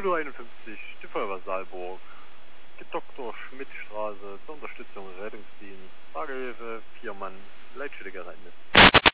Kilo 51, die Feuerwehr Saalburg, die Dr. Schmidt-Straße, zur Unterstützung Rettungsdienst, Tragehilfe, 4 Mann, Leitstelle gerettet.